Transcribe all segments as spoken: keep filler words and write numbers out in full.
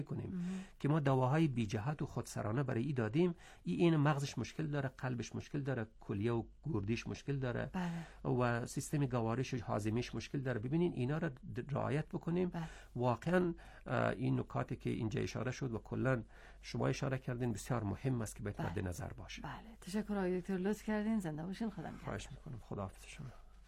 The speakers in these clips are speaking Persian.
کنیم که ما دواهای بی جهت و خودسرانه برای ای دادیم، ای این مغزش مشکل داره، قلبش مشکل داره، کلیه و گردش مشکل داره بله. و سیستم گوارش و هاضمه‌اش مشکل داره. ببینین اینا را رعایت بکنیم بله. واقعا این نکاتی که اینجا اشاره شد و کلا شما اشاره کردین بسیار مهم است که باید مد نظر باشه. بله تشکر آقای دکتر، لطف کردین، زنده باشین، خدا نگهدار. خواهش میکنم، خداحافظ شما.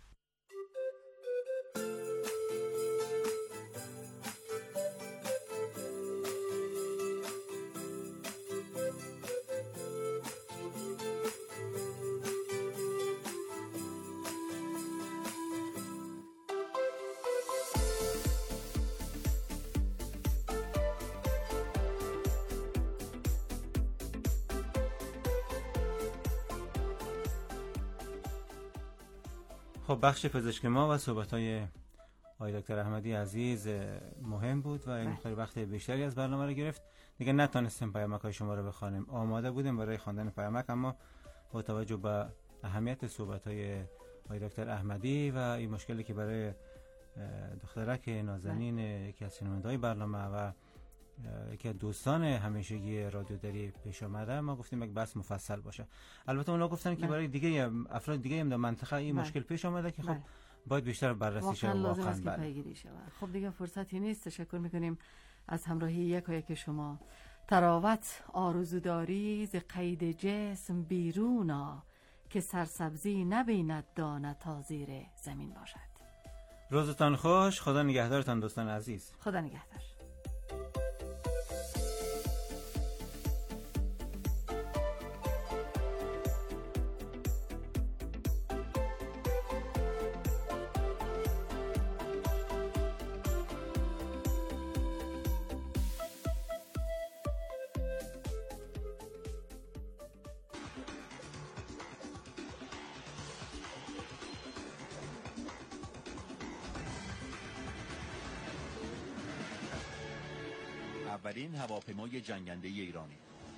خب بخش پزشک ما و صحبت‌های آقای دکتر احمدی عزیز مهم بود و این خیلی وقت بیشتری از برنامه رو گرفت. دیگه نتونستیم پیامک‌های شما رو بخوانیم. آماده بودیم برای خواندن پیامک، اما با توجه به اهمیت صحبت‌های آقای دکتر احمدی و این مشکلی که برای دخترک نازنین یکی از شنونده‌های برنامه و یکی از دوستان همیشگی رادیو دری پیش آمده، ما گفتیم یک بحث مفصل باشه. البته اونا گفتن که برای دیگه افراد دیگه هم در منطقه این مشکل پیش آمده که خب باید بیشتر بررسی شه، واقعا لازم است که پیگیری شه. خب دیگه فرصتی نیست. تشکر میکنیم از همراهی یک و یک شما. تراوت آرزوداری ز قید جسم بیرونا، که سرسبزی نبیند دانه تا زیر زمین باشد. روزتان خوش، خدا نگهدارتان دوستان عزیز. خدا نگهدار. اولین هواپیمای جنگنده ایرانی.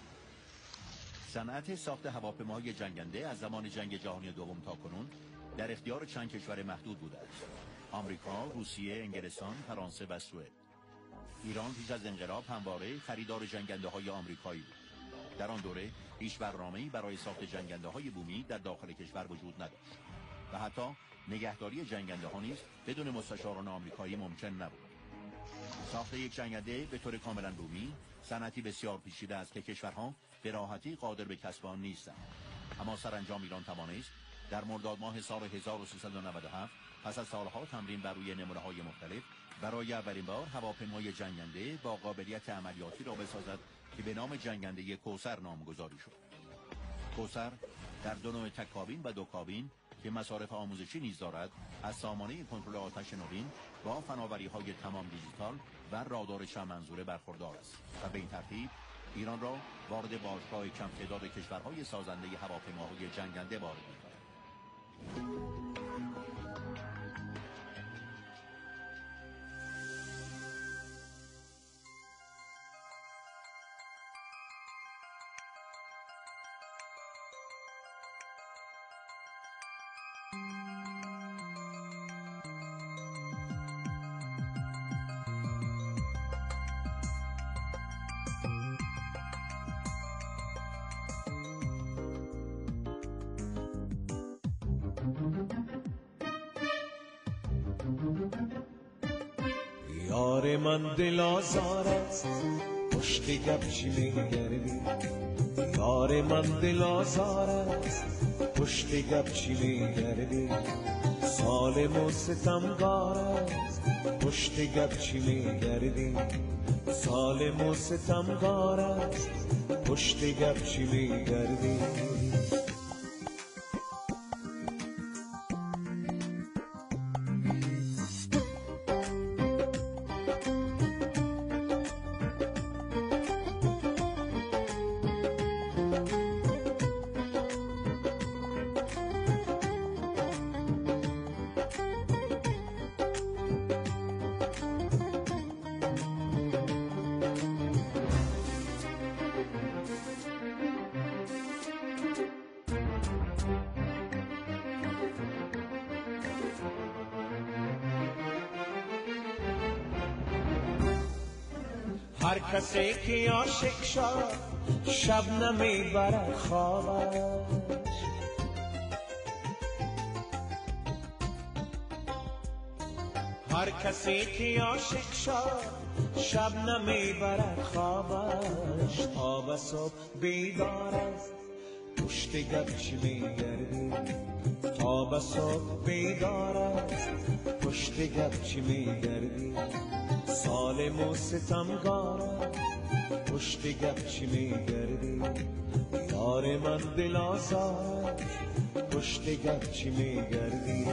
صنعت ساخت هواپیماهای جنگنده از زمان جنگ جهانی دوم تا کنون در اختیار چند کشور محدود بوده است: آمریکا، روسیه، انگلستان، فرانسه و سوئد. ایران پیش از انقلاب همواره خریدار جنگنده های آمریکایی بود. در آن دوره هیچ برنامه‌ای برای ساخت جنگنده های بومی در داخل کشور وجود نداشت و حتی نگهداری جنگنده ها نیز بدون مستشاران آمریکایی ممکن نبود. ساخت یک جنگنده به طور کاملا بومی صنعتی بسیار پیچیده است که کشورها به راحتی قادر به کسب آن نیستند. اما سرانجام ایران توانست در مرداد ماه سال هزار و سیصد و نود و هفت پس از سالها تمرین بر روی نمونه‌های مختلف برای اولین بار هواپیمای جنگنده با قابلیت عملیاتی را بسازد که به نام جنگنده کوثر نامگذاری شد. کوثر در دو نوع تک کابین و دو کابین که مصارف آموزشی نیز دارد، از سامانه کنترل آتش نوین با فناوری‌های تمام دیجیتال و رادار چند منظوره برخوردار است و به این ترتیب ایران را وارد باشگاه کم تعداد کشورهای سازنده هواپیماهای جنگنده وارد می‌کند. یار من دل آزار است، پشت گپ چی میگردی؟ یار من دل آزار است، پشت گپ چی میگردی؟ ظالم و ستمگار است، پشت گپ چی میگردی؟ ظالم و ستمگار است، پشت گپ چی میگردی؟ هر کسی که عاشق شد شب نمیبرد خوابش. هر کسی که عاشق شد شب نمیبرد خوابش. تا به صبح بیدار است پشت گپ چی میگردی. تا به صبح بیدار است پشت گپ چی میگردی. ظالم و ستمگار پشت گپ چی میگردی. یار من دل آزار پشت گپ چی میگردی.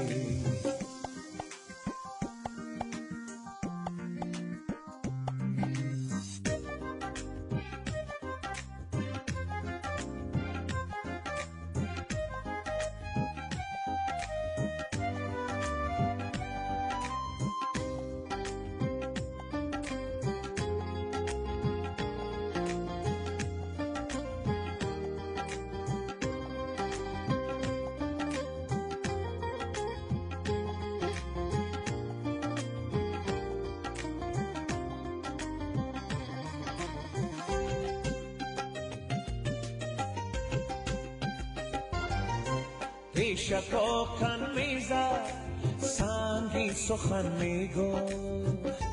پیشک آکن میزد سنگین سخن میگفت.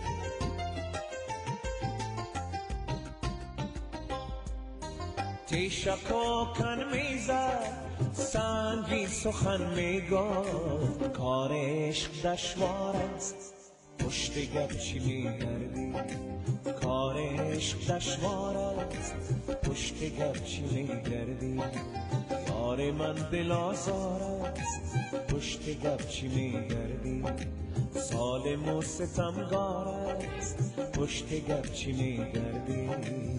پیشک آکن میزد سنگین سخن میگفت. کار عشق دشوار است پشت گپ چی میگردی. کار عشق دشوار است پشت گپ چی میگردی. یار من دل آزار است پشت گپ چی میگردی. ظالم و ستمگار است پشت گپ چی میگردی.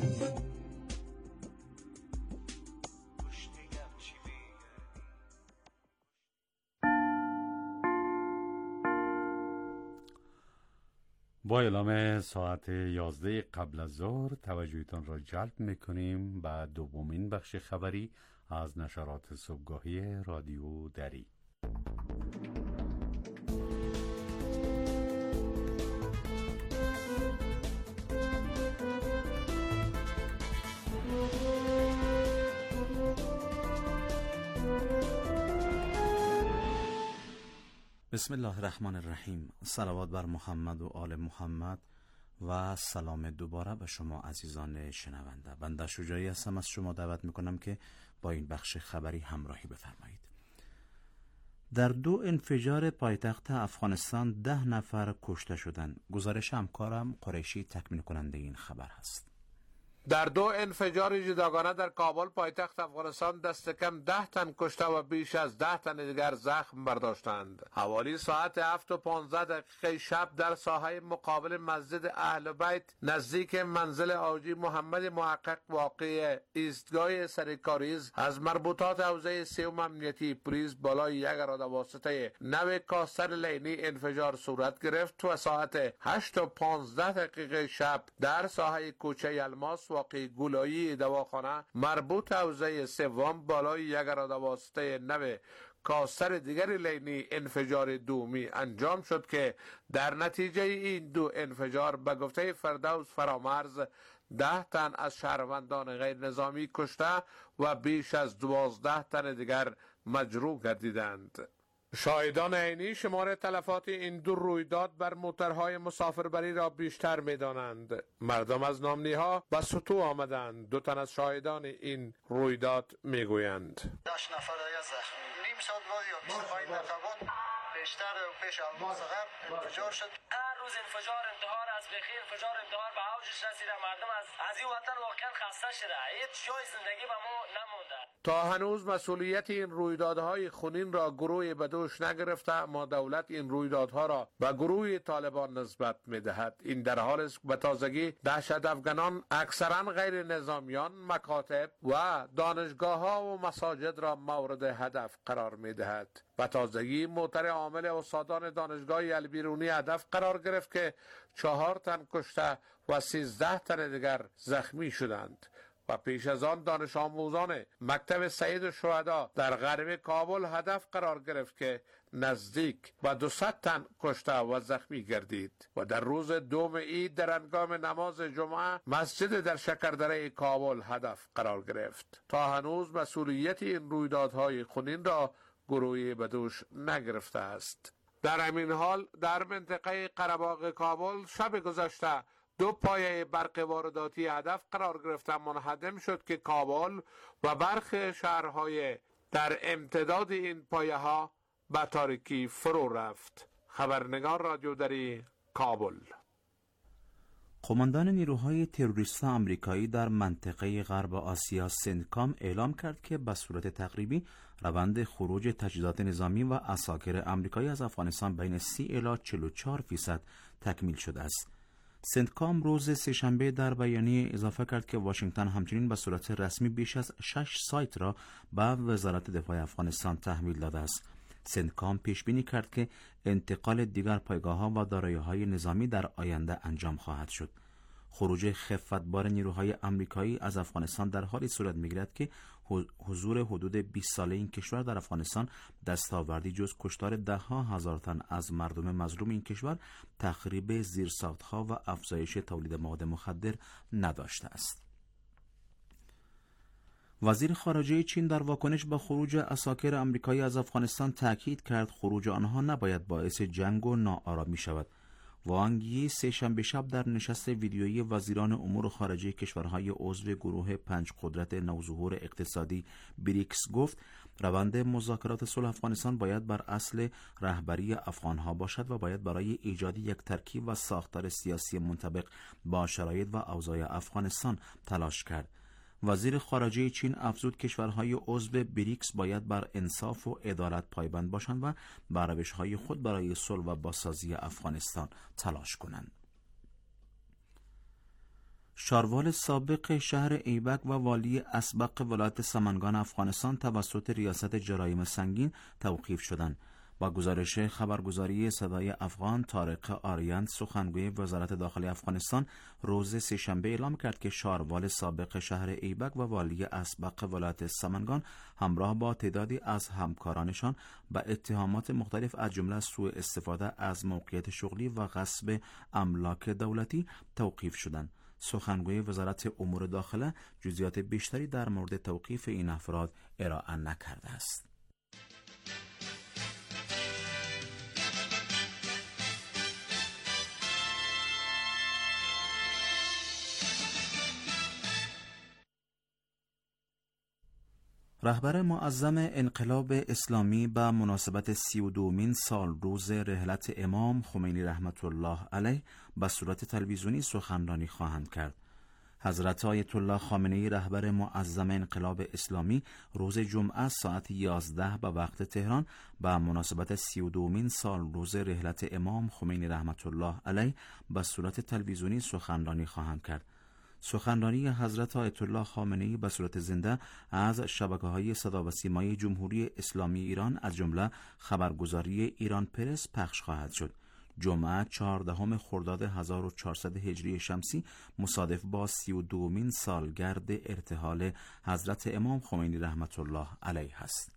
با اعلام ساعت یازده قبل از ظهر توجهتان را جلب میکنیم به دومین بخش خبری از نشرات صبحگاهی رادیو دری. بسم الله الرحمن الرحیم. صلوات بر محمد و آل محمد و سلام دوباره به شما عزیزان شنونده. بنده شجاعی هستم، از شما دعوت میکنم که با این بخش خبری همراهی بفرمایید. در دو انفجار پایتخت افغانستان ده نفر کشته شدند. گزارش همکارم قریشی تکمیل کننده این خبر هست. در دو انفجار جداگانه در کابل پایتخت افغانستان دست کم ده تن کشته و بیش از ده تن دیگر زخم برداشتند. حوالی ساعت هفت و پانزده دقیقه شب در ساحه مقابل مسجد اهل بیت نزدیک منزل آجی محمد محقق واقع ایستگاه سرکاریز از مربوطات حوزه سیوم امنیتی پلیس بالای یک اراده واسطه نو کاستر لینی انفجار صورت گرفت و ساعت هشت و پانزده دقیقه شب در ساحه کوچه الماس واقع گولایی دواخانه مربوط حوزه سوم بالای یک اراده واسطه نو کاستر دیگر لینی انفجار دومی انجام شد که در نتیجه این دو انفجار به گفته فردوس فرامرز ده تن از شهروندان غیر نظامی کشته و بیش از دوازده تن دیگر مجروح گردیدند. شاهدان عینی شمار تلفات این دو رویداد بر موترهای مسافربری را بیشتر می‌دانند. مردم از نامنی‌ها به سطوح آمدند. دو تن از شاهدان این رویداد میگویند داشت نفر دیگه زخمی نیم ساعت بعد یا بیست و پنج دقیقه بعد پیشتر و پیش الماس غرب انفجار شد. هر روز انفجار انتحار از بخیر انفجار انتحار به اوجش رسیده. مردم از از این وطن واقعا خسته شده. هیچ جای زندگی به ما نمونده. تا هنوز مسئولیت این رویدادهای خونین را گروه به دوش نگرفته، اما دولت این رویدادها را به گروه طالبان نسبت میدهد. این در حال است به تازگی دهشت افغانان اکثرا غیر نظامیان مکاتب و دانشگاه ها و مساجد را مورد هدف قرار میدهد. به تازگی موتر عامل استادان دانشگاه البیرونی هدف قرار گرفت که چهار تن کشته و سیزده تن دیگر زخمی شدند. و پیش از آن دانش آموزان مکتب سید الشهدا در غرب کابل هدف قرار گرفت که نزدیک به دویست تن کشته و زخمی گردید و در روز دوم عید در هنگام نماز جمعه مسجد در شکردره کابل هدف قرار گرفت. تا هنوز مسئولیت این رویدادهای خونین را گروهی به دوش نگرفته است. در همین حال در منطقه قره‌باغ کابل شب گذشته دو پایه برق وارداتی هدف قرار گرفته منهدم شد که کابل و برخی شهرهای در امتداد این پایه ها به تاریکی فرو رفت. خبرنگار رادیو دری کابل. قماندان نیروهای تروریستی آمریکایی در منطقه غرب آسیا سنتکام اعلام کرد که به صورت تقریبی روند خروج تجهیزات نظامی و عساکر آمریکایی از افغانستان بین سی الی چهل و چهار فیصد تکمیل شده است. سنتکام روز سه‌شنبه در بیانیه اضافه کرد که واشنگتن همچنین به صورت رسمی بیش از شش سایت را به وزارت دفاع افغانستان تحویل داده است. سنتکام پیش بینی کرد که انتقال دیگر پایگاه‌ها و دارایی‌های نظامی در آینده انجام خواهد شد. خروج خفتبار نیروهای آمریکایی از افغانستان در حالی صورت می‌گیرد که حضور حدود بیست ساله این کشور در افغانستان دستاوردی جز کشتار ده ها هزار تن از مردم مظلوم این کشور، تخریب زیرساخت‌ها و افزایش تولید مواد مخدر نداشته است. وزیر خارجه چین در واکنش به خروج عساکر آمریکایی از افغانستان تاکید کرد خروج آنها نباید باعث جنگ و ناآرامی شود. وانگ یی سه شنبه شب در نشست ویدیویی وزیران امور خارجه کشورهای عضو گروه پنج قدرت نوظهور اقتصادی بریکس گفت روند مذاکرات صلح افغانستان باید بر اصل رهبری افغانها باشد و باید برای ایجاد یک ترکیب و ساختار سیاسی منطبق با شرایط و اوضاع افغانستان تلاش کرد. وزیر خارجه چین افزود کشورهای عضو بریکس باید بر انصاف و عدالت پایبند باشند و بر روش‌های خود برای صلح و بازسازی افغانستان تلاش کنند. شاروال سابق شهر ایبک و والی اسبق ولایت سمنگان افغانستان توسط ریاست جرایم سنگین توقیف شدند. با گزارش خبرگزاری صدای افغان، طارق آریان سخنگوی وزارت داخلی افغانستان روز سه‌شنبه اعلام کرد که شاروال سابق شهر ایبک و والی اسبق ولایت سمنگان همراه با تعدادی از همکارانشان به اتهامات مختلف از جمله سوء استفاده از موقعیت شغلی و غصب املاک دولتی توقیف شدند. سخنگوی وزارت امور داخله جزئیات بیشتری در مورد توقیف این افراد ارائه نکرده است. رهبر معظم انقلاب اسلامی به مناسبت سی و دومین سال روز رحلت امام خمینی رحمت الله علیه به صورت تلویزیونی سخنرانی خواهند کرد. حضرت آیت الله خامنه‌ای رهبر معظم انقلاب اسلامی روز جمعه ساعت یازده به وقت تهران به مناسبت سی و دومین سال روز رحلت امام خمینی رحمت الله علیه به صورت تلویزیونی سخنرانی خواهند کرد. سخنرانی حضرت آیت الله خامنه‌ای به صورت زنده از شبکه‌های صدا و سیمای جمهوری اسلامی ایران از جمله خبرگزاری ایران پرس پخش خواهد شد. جمعه چهاردهم خرداد هزار و چهارصد هجری شمسی مصادف با سی و دومین سالگرد ارتحال حضرت امام خمینی رحمت الله علیه است.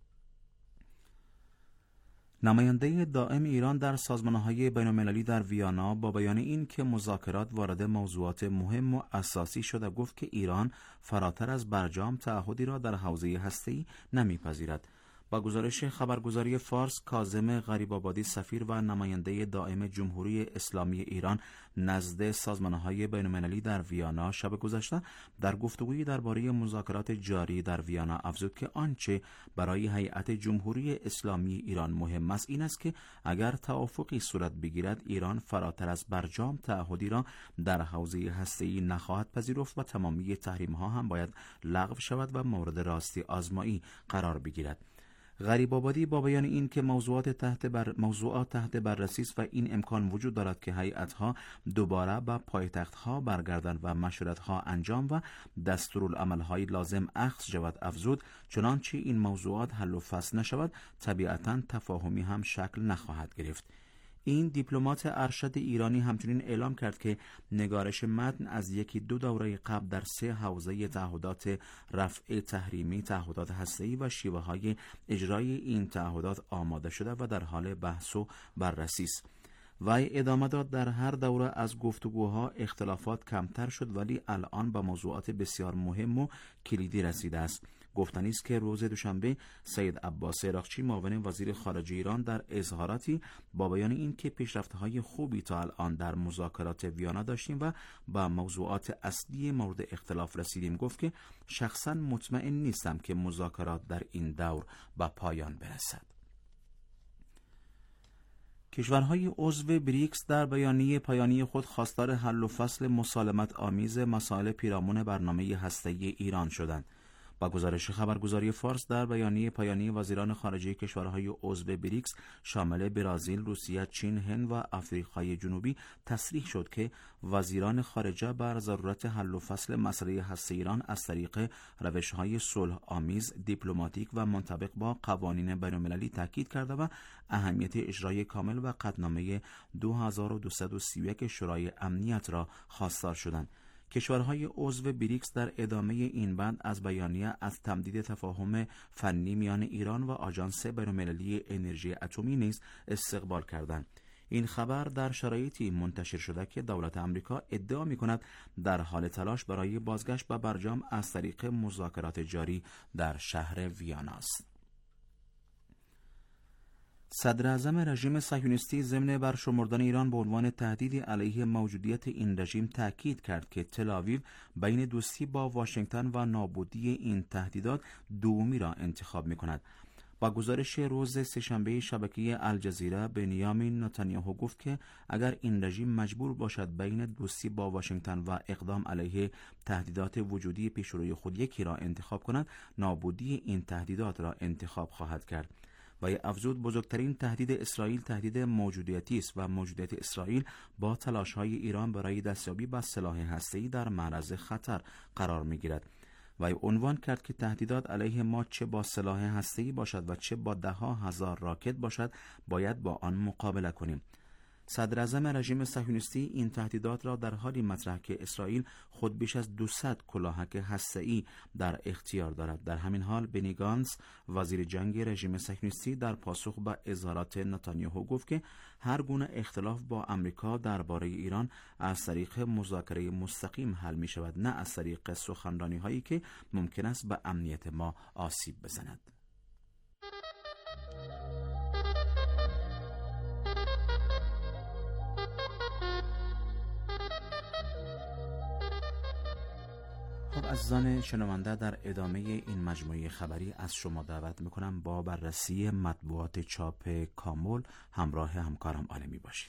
نماینده دائم ایران در سازمان‌های بین‌المللی در ویانا با بیان این که مذاکرات وارد موضوعات مهم و اساسی شده گفت که ایران فراتر از برجام تعهدی را در حوزه هسته‌ای نمی‌پذیرد. با گزارش خبرگزاری فارس، کاظم غریب‌آبادی سفیر و نماینده دائم جمهوری اسلامی ایران نزد سازمان‌های بین‌المللی در ویانا شب گذشته در گفتگویی درباره مذاکرات جاری در ویانا افزود که آنچه برای هیئت جمهوری اسلامی ایران مهم است این است که اگر توافقی صورت بگیرد ایران فراتر از برجام تعهدی را در حوزه هسته‌ای نخواهد پذیرفت و تمامی تحریم‌ها هم باید لغو شود و مورد راستی آزمایی قرار بگیرد. غریب‌آبادی با بیان این که موضوعات تحت بر موضوعات تحت بررسی است و این امکان وجود دارد که هیئت‌ها دوباره به پایتخت‌ها برگردند و مشورت‌ها انجام و دستورالعمل‌های لازم اخذ شود افزود، چنانچه این موضوعات حل و فصل نشود طبیعتاً تفاهمی هم شکل نخواهد گرفت. این دیپلمات ارشد ایرانی همچنین اعلام کرد که نگارش متن از یکی دو دوره قبل در سه حوزه تعهدات رفع تحریمی، تعهدات هسته‌ای و شیوه‌های اجرای این تعهدات آماده شده و در حال بحث و بررسی است. وی ادامه داد در هر دوره از گفتگوها اختلافات کمتر شد، ولی الان به موضوعات بسیار مهم و کلیدی رسیده است. گفتنی است که روز دوشنبه سید عباس عراقچی معاون وزیر خارجه ایران در اظهاراتی با بیان این که پیشرفت‌های خوبی تا الان در مذاکرات ویانا داشتیم و با موضوعات اصلی مورد اختلاف رسیدیم، گفت که شخصا مطمئن نیستم که مذاکرات در این دور به پایان برسد. کشورهای عضو بریکس در بیانیه پایانی خود خواستار حل و فصل مسالمت آمیز مسائل پیرامون برنامه هسته‌ای ایران شدند. با گزارش خبرگزاری فارس، در بیانیه پایانی وزیران خارجه کشورهای عضو بریکس شامل برزیل، روسیه، چین، هند و آفریقای جنوبی تصریح شد که وزیران خارجه بر ضرورت حل و فصل مسئله هسته ایران از طریق روش‌های صلح آمیز، دیپلماتیک و منطبق با قوانین بین‌المللی تاکید کرده و اهمیت اجرای کامل و قطعنامه دو هزار و دویست و سی و یک شورای امنیت را خواستار شدند. کشورهای عضو بریکس در ادامه این بند از بیانیه از تمدید تفاهم فنی میان ایران و آژانس بین‌المللی انرژی اتمی نیز استقبال کردند. این خبر در شرایطی منتشر شده که دولت آمریکا ادعا می‌کند در حال تلاش برای بازگشت به برجام از طریق مذاکرات جاری در شهر ویانا است. صدر اعظم رژیم صهیونیستی ضمن برشمردن ایران به عنوان تهدیدی علیه موجودیت این رژیم تاکید کرد که تل‌آویو بین دوستی با واشنگتن و نابودی این تهدیدات دومی را انتخاب می‌کند. با گزارش روز سه‌شنبه شبکه الجزیره، بنیامین نتانیاهو گفت که اگر این رژیم مجبور باشد بین دوستی با واشنگتن و اقدام علیه تهدیدات وجودی پیشروی خود یکی را انتخاب کند، نابودی این تهدیدات را انتخاب خواهد کرد. و افزود بزرگترین تهدید اسرائیل تهدید موجودیتی است و موجودیت اسرائیل با تلاش‌های ایران برای دستیابی به سلاح هسته‌ای در معرض خطر قرار می‌گیرد. و عنوان کرد که تهدیدات علیه ما چه با سلاح هسته‌ای باشد و چه با ده ها هزار راکت باشد، باید با آن مقابله کنیم. صدر اعظم رژیم صهیونیستی این تهدیدات را در حالی مطرح که اسرائیل خود بیش از دویست کلاهک هسته‌ای در اختیار دارد. در همین حال بنی گانتز، وزیر جنگ رژیم صهیونیستی، در پاسخ به اظهارات نتانیاهو گفت که هر گونه اختلاف با آمریکا درباره ایران از طریق مذاکره مستقیم حل می شود، نه از طریق سخنرانی هایی که ممکن است به امنیت ما آسیب بزند. خب عزیزان شنونده، در ادامه این مجموعه خبری از شما دعوت میکنم با بررسی مطبوعات چاپ کامل همراه همکارم عالمی باشید.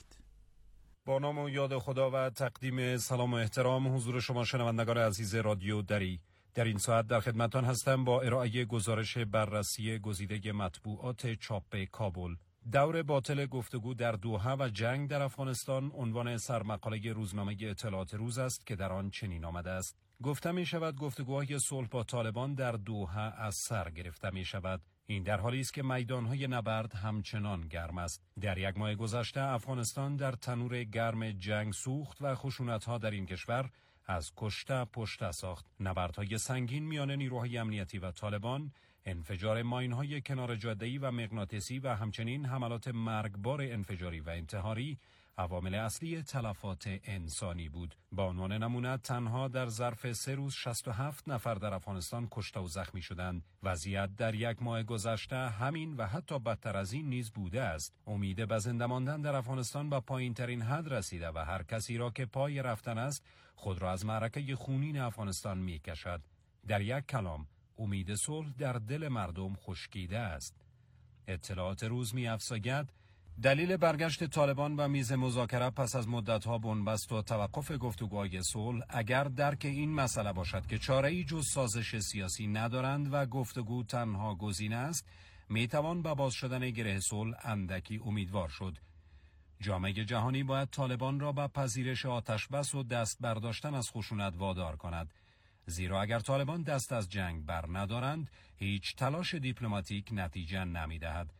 با نام و یاد خدا و تقدیم سلام و احترام حضور شما شنوندگان عزیز رادیو دری. در این ساعت در خدمتان هستم با ارائه گزارش بررسی گزیده مطبوعات چاپ کابل. دور باطل گفتگو در دوحه و جنگ در افغانستان عنوان سرمقاله روزنامه اطلاعات روز است که در آن چنین آمده است: گفته می شود گفتگوهای صلح با طالبان در دوحه از سر گرفته می شود. این در حالی است که میدانهای نبرد همچنان گرم است. در یک ماه گذشته افغانستان در تنور گرم جنگ سوخت و خشونت‌ها در این کشور از کشته پشته ساخت. نبردهای سنگین میان نیروهای امنیتی و طالبان، انفجار ماین‌های کنار جاده‌ای و مغناطیسی و همچنین حملات مرگبار انفجاری و انتحاری عوامل اصلی تلفات انسانی بود. با عنوان نمونه تنها در ظرف سه روز شصت و هفت نفر در افغانستان کشته و زخمی شدند. وضعیت در یک ماه گذشته همین و حتی بدتر از این نیز بوده است. امید به زنده ماندن در افغانستان به پایین ترین حد رسیده و هر کسی را که پای رفتن است خود را از معرکه خونین افغانستان می کشد. در یک کلام، امید صلح در دل مردم خشکیده است. اطلاعات روز می افزاید دلیل برگشت طالبان به میز مذاکره پس از مدت‌ها بنبست و توقف گفتگوهای صلح اگر درک این مسئله باشد که چاره‌ای جز سازش سیاسی ندارند و گفتگو تنها گزینه است، میتوان به باز شدن گره صلح اندکی امیدوار شد. جامعه جهانی باید طالبان را به پذیرش آتشبس و دست برداشتن از خشونت وادار کند، زیرا اگر طالبان دست از جنگ بر ندارند هیچ تلاش دیپلماتیک نتیجه نمی‌دهد.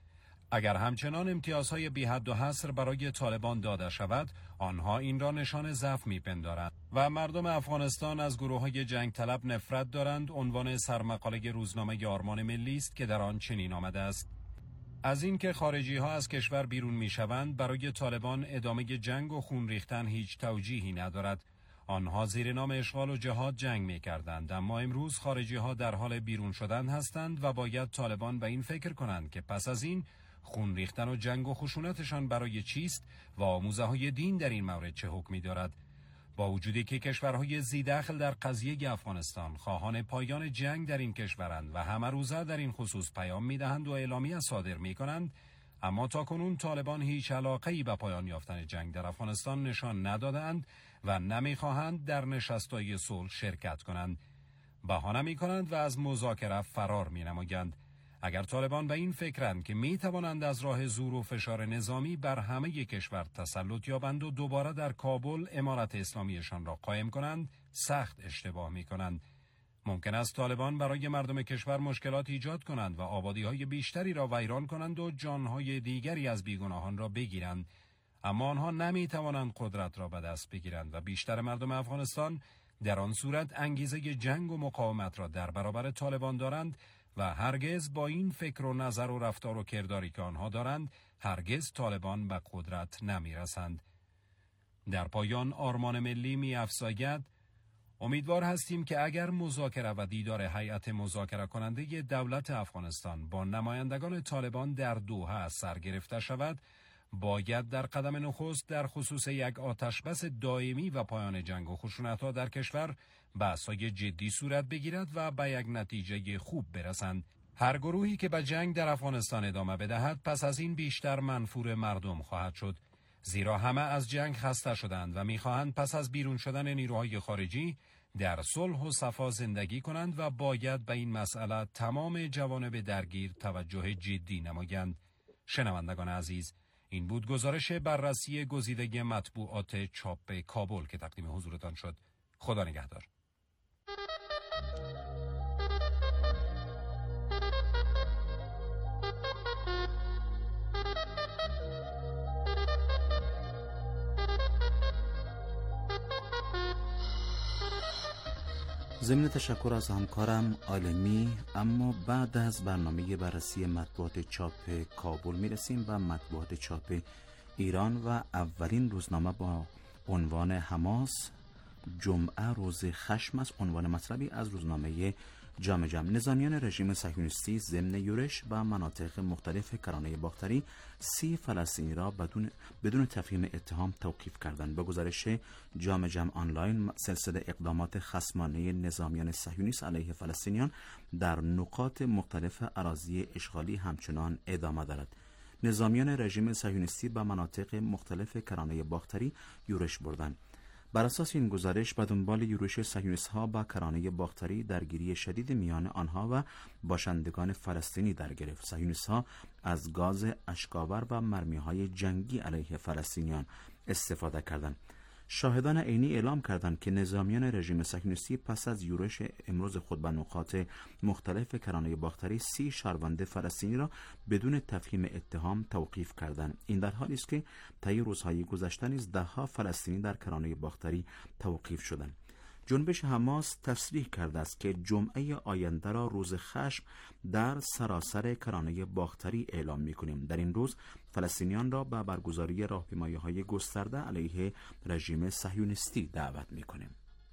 اگر همچنان امتیازهای بی حد و حصر برای طالبان داده شود، آنها این را نشان ضعف می‌پندارند و مردم افغانستان از گروه‌های جنگ طلب نفرت دارند. عنوان سرمقاله روزنامه آرمان ملی است که در آن چنین آمده است: از اینکه خارجی‌ها از کشور بیرون می‌شوند برای طالبان ادامه جنگ و خون ریختن هیچ توجیهی ندارد. آنها زیر نام اشغال و جهاد جنگ می‌کردند، اما امروز خارجی‌ها در حال بیرون شدن هستند و باید طالبان به این فکر کنند که پس از این خون ریختن و جنگ و خشونتشان برای چیست و آموزه‌های دین در این مورد چه حکمی دارد. با وجودی که کشورهای ذی‌دخل در قضیه افغانستان خواهان پایان جنگ در این کشورند و همه روزه در این خصوص پیام می‌دهند و اعلامیه صادر می‌کنند، اما تاکنون طالبان هیچ علاقه‌ای به پایان یافتن جنگ در افغانستان نشان ندادند و نمی‌خواهند در نشست‌های صلح شرکت کنند. بهانه می‌کنند و از مذاکره فرار می‌نمایند. اگر طالبان به این فکرند که می توانند از راه زور و فشار نظامی بر همه کشور تسلط یابند و دوباره در کابل امارت اسلامیشان را قائم کنند، سخت اشتباه می کنند. ممکن است طالبان برای مردم کشور مشکلات ایجاد کنند و آبادی‌های بیشتری را ویران کنند و جانهای دیگری از بیگناهان را بگیرند، اما آنها نمی توانند قدرت را به دست بگیرند و بیشتر مردم افغانستان در آن صورت انگیزه جنگ و مقاومت را در برابر طالبان دارند و هرگز با این فکر و نظر و رفتار و کرداری که آنها دارند هرگز طالبان به قدرت نمی رسند. در پایان آرمان ملی می افزاید: امیدوار هستیم که اگر مذاکره و دیدار هیئت مذاکره کننده دولت افغانستان با نمایندگان طالبان در دوحه سر گرفته شود، باید در قدم نخست در خصوص یک آتشبس دائمی و پایان جنگ و خشونت‌ها در کشور بحث‌های جدی صورت بگیرد و به یک نتیجه خوب برسند. هر گروهی که به جنگ در افغانستان ادامه بدهد پس از این بیشتر منفور مردم خواهد شد، زیرا همه از جنگ خسته شدند و می‌خواهند پس از بیرون شدن نیروهای خارجی در صلح و صفا زندگی کنند و باید به این مسئله تمام جوانب درگیر توجه جدی نمایند. شنوندگان عزیز، این بود گزارش بررسی گزیده مطبوعات چاپ کابل که تقدیم حضورتان شد. خدا نگهدار. ضمن تشکر از همکارم عالمی، اما بعد از برنامه بررسی مطبوعات چاپ کابل میرسیم و مطبوعات چاپ ایران و اولین روزنامه با عنوان حماس جمعه روز خشم است. عنوان مطلبی از روزنامه جام جم: نظامیان رژیم صهیونیستی ضمن یورش و مناطق مختلف کرانه باختری سی فلسطینی را بدون بدون تفهیم اتهام توقیف کردند. به گزارش جام جم آنلاین، سلسله اقدامات خصمانه نظامیان صهیونیست علیه فلسطینیان در نقاط مختلف اراضی اشغالی همچنان ادامه دارد. نظامیان رژیم صهیونیستی به مناطق مختلف کرانه باختری یورش بردند. بر اساس این گزارش، به دنبال یورش صهیونیست‌ها با کرانه باختری درگیری شدید میان آنها و باشندگان فلسطینی در گرفت. صهیونیست‌ها از گاز اشک‌آور و مرمی‌های جنگی علیه فلسطینیان استفاده کردند. شاهدان عینی اعلام کردند که نظامیان رژیم صهیونیستی پس از یورش امروز خود به نقاط مختلف کرانه باختری سی شهروند فلسطینی را بدون تفهیم اتهام توقیف کردند. این در حالی است که طی روزهای گذشته نیز ده‌ها فلسطینی در کرانه باختری توقیف شدند. جنبش حماس تصریح کرده است که جمعه آینده را روز خشم در سراسر کرانه باختری اعلام می‌کنیم. در این روز فلسطینیان را به برگزاری راهپیمایی‌های گسترده علیه رژیم صهیونیستی دعوت می‌کنیم.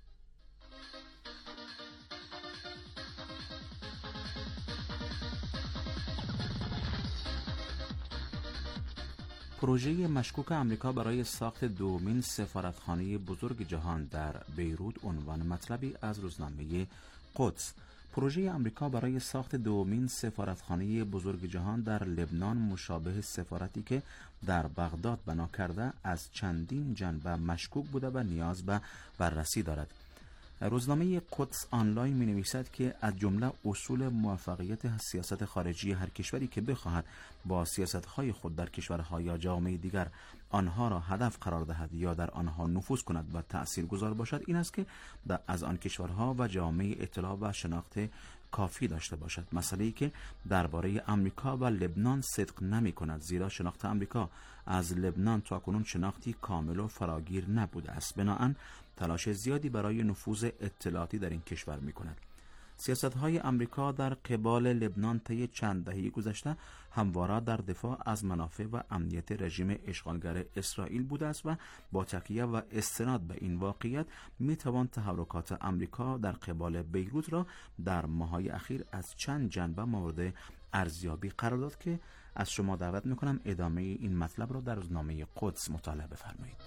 پروژه مشکوک آمریکا برای ساخت دومین سفارتخانه بزرگ جهان در بیروت عنوان مطلبی از روزنامه قدس: پروژه آمریکا برای ساخت دومین سفارتخانه بزرگ جهان در لبنان مشابه سفارتی که در بغداد بنا کرده از چندین جنبه مشکوک بوده و نیاز به بررسی دارد. روزنامه قدس آنلاین می نویسد که از جمله اصول موفقیت سیاست خارجی هر کشوری که بخواهد با سیاست‌های خود در کشورها یا جامعه دیگر آنها را هدف قرار دهد یا در آنها نفوذ کند و تأثیرگذار باشد این است که از آن کشورها و جامعه اطلاع و شناخت کافی داشته باشد، مسئله‌ای که درباره آمریکا و لبنان صدق نمی‌کند، زیرا شناخت آمریکا از لبنان تاکنون شناختی کامل و فراگیر نبوده است. بنابراین تلاش زیادی برای نفوذ اطلاعاتی در این کشور می‌کند. سیاست‌های آمریکا در قبال لبنان طی چند دهه گذشته همواره در دفاع از منافع و امنیت رژیم اشغالگر اسرائیل بوده است و با تکیه و استناد به این واقعیت میتوان تحرکات آمریکا در قبال بیروت را در ماه‌های اخیر از چند جنبه مورد ارزیابی قرار داد که از شما دعوت میکنم ادامه این مطلب را در روزنامه قدس مطالعه بفرمایید.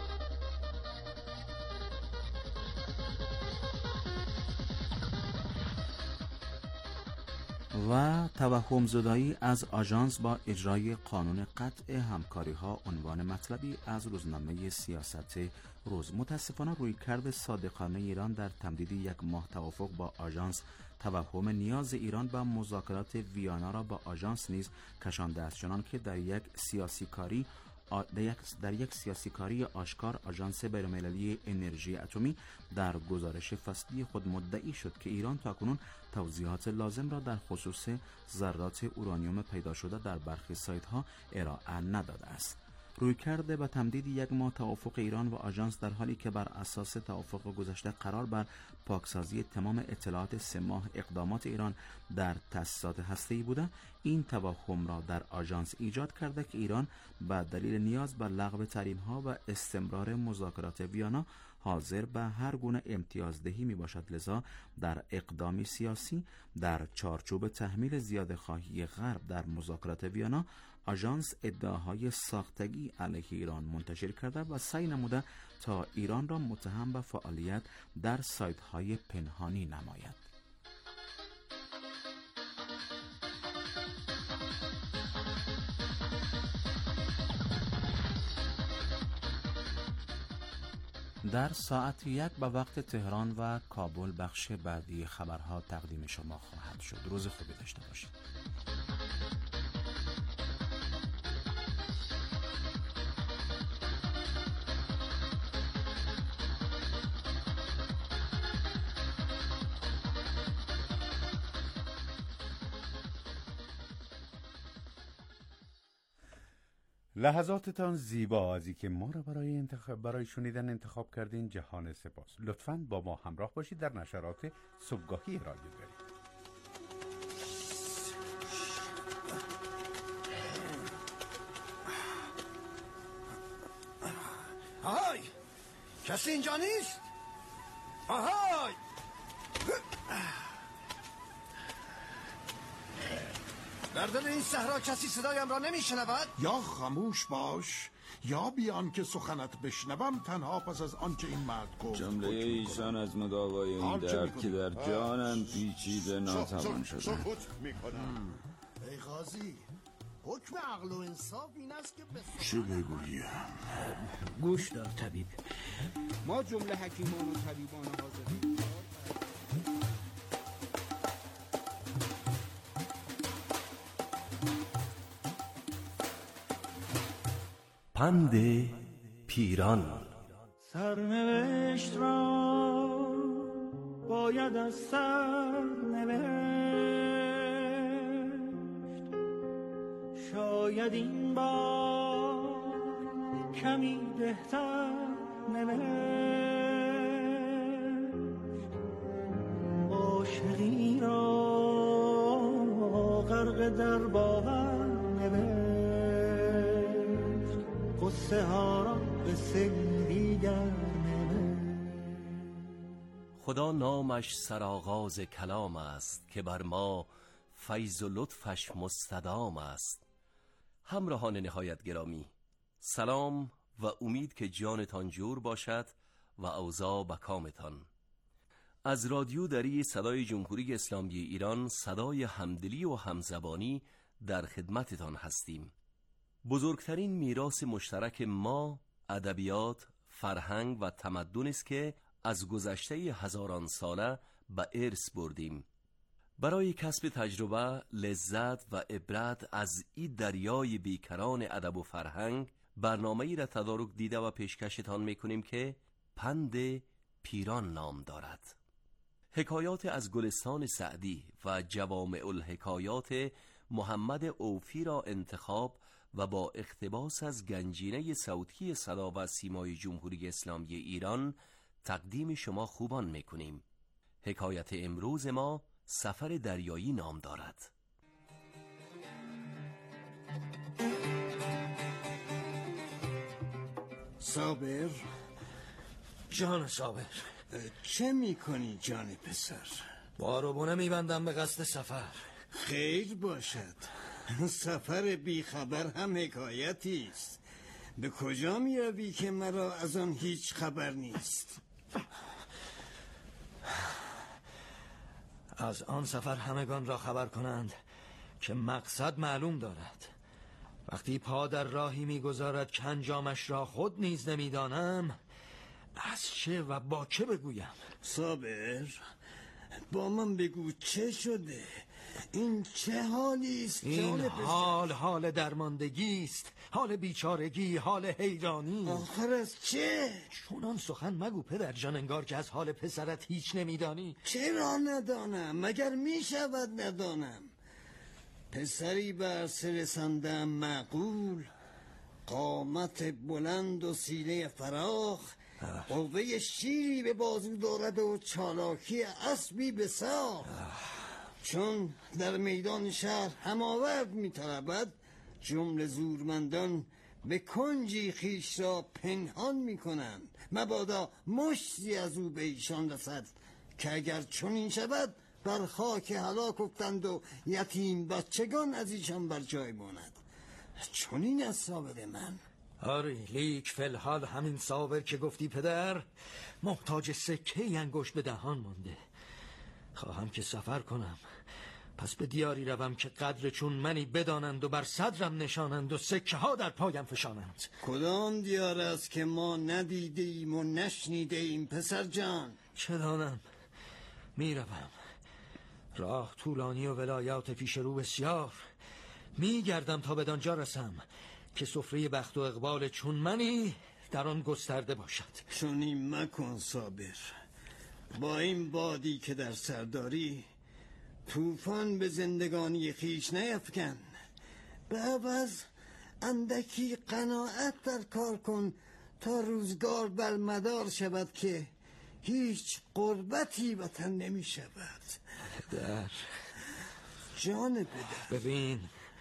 و توهم زدایی از آژانس با اجرای قانون قطع همکاری ها عنوان مطلبی از روزنامه سیاست روز. متاسفانه رویکرد صادقانه ایران در تمدید یک ماه توافق با آژانس توهم نیاز ایران به مذاکرات ویانا را با آژانس نیز کشانده است، چنان که در یک سیاسی کاری در یک سیاسی کاری آشکار آژانس بین‌المللی انرژی اتمی در گزارش فصلی خود مدعی شد که ایران تاکنون توضیحات لازم را در خصوص ذرات اورانیوم پیدا شده در برخی سایت‌ها ارائه نداده است. رویکرد به تمدید یک ماه توافق ایران و آژانس در حالی که بر اساس توافق گذشته قرار بر پاکسازی تمام اطلاعات سه ماه اقدامات ایران در تأسیسات هسته‌ای بوده، این توهم را در آژانس ایجاد کرده که ایران به دلیل نیاز به لغو تحریم‌ها و استمرار مذاکرات ویانا حاضر به هر گونه امتیازدهی می باشد. لذا در اقدامی سیاسی در چارچوب تحمیل زیاده‌خواهی غرب در مذاکرات ویانا، آژانس ادعاهای ساختگی علیه ایران منتشر کرده و سعی نموده تا ایران را متهم به فعالیت در سایت‌های پنهانی نماید. در ساعت یک به وقت تهران و کابل بخش بعدی خبرها تقدیم شما خواهد شد. روز خوبی داشته باشید. لحظاتتان زیبا از اینکه ما را برای انتخاب برای شنیدن انتخاب کردین. جهان سپاس. لطفاً با ما همراه باشید در نشرات صبحگاهی رادیو دری. آهای، کسی اینجا نیست؟ آهای، در دل این صحرا کسی صدایم را نمیشنود؟ یا خاموش باش یا بیان که سخنت بشنوم تنها پس از آنچه این مرد گفت. جمله ایشان از مداوای این درد که در جانم پیچیده ناتوان شده. ای قاضی، حکم عقل و انصاف این است که چه بگویم؟ گوش دار طبیب، ما جمله حکیمان و طبیبان حاضرین پند پیران. سرنوشت را باید از سر نوشت، شاید این بار کمی بهتر نوشت، عاشقی را غرق در باور نوشت، قصه ها را به دیگر. خدا نامش سرآغاز کلام است که بر ما فیض و لطفش مستدام است. همراهان نهایت گرامی، سلام و امید که جانتان جور باشد و اوضاع به کامتان. از رادیو دری صدای جمهوری اسلامی ایران، صدای همدلی و همزبانی در خدمتتان هستیم. بزرگترین میراث مشترک ما ادبیات، فرهنگ و تمدن است که از گذشته هزاران ساله به ارث بردیم. برای کسب تجربه، لذت و عبرت از این دریای بیکران ادب و فرهنگ، برنامه‌ای را تدارک دیده و پیشکشتان می‌کنیم که پند پیران نام دارد. حکایات از گلستان سعدی و جوامع الحکایات محمد اوفی را انتخاب و با اقتباس از گنجینه صوتی صدا و سیمای جمهوری اسلامی ایران تقدیم شما خوبان میکنیم. حکایت امروز ما سفر دریایی نام دارد. صابر، جان صابر، چه میکنی جان پسر؟ باروبونه میبندم به قصد سفر. خیر باشد. سفر بیخبر هم حکایتی است. به کجا میروی که مرا از آن هیچ خبر نیست؟ از آن سفر همگان را خبر کنند که مقصد معلوم دارد. وقتی پا در راهی میگذارد که انجامش را خود نیز نمیدانم، از چه و با چه بگویم؟ صابر، با من بگو چه شده؟ این چه حالی است؟ این حال حال درماندگی است، حال بیچارگی، حال حیرانی. آخر از چه؟ چونان سخن مگو پدر جان، انگار که از حال پسرت هیچ نمیدانی. چرا ندانم؟ مگر میشود ندانم؟ پسری بر سر رساندم معقول، قامت بلند و سینه فراخ، قوه شیری به بازو دارد و چالاکی اسبی به ساق. چون در میدان شهر هماورد می‌طلبد، جمله زورمندان به کنجی خیش را پنهان می‌کنند، مبادا مشتی از او به ایشان رسد که اگر چنین شود بر خاک هلاک افتند و یتیم بچگان از ایشان بر جای ماند. چنین از صابر من. آره، لیک فلحال همین صابر که گفتی پدر محتاج سکه انگشت به دهان مانده. خواهم که سفر کنم، پس به دیاری روم که قدر چون منی بدانند و بر صدرم نشانند و سکه ها در پایم فشانند. کدام دیار است که ما ندیده ایم و نشنیده ایم پسر جان؟ چه دانم، میروم. راه طولانی و ولایات پیش رو بسیار، میگردم تا بدانجا رسم که سفره بخت و اقبال چون منی در آن گسترده باشد. چنین مکن صابر. با این بادی که در سرداری، طوفان به زندگانی خیش نیفکن. به عوض اندکی قناعت در کار کن تا روزگار برمدار شود که هیچ قربتی وطن نمی شود. پدر جان پدر، ببین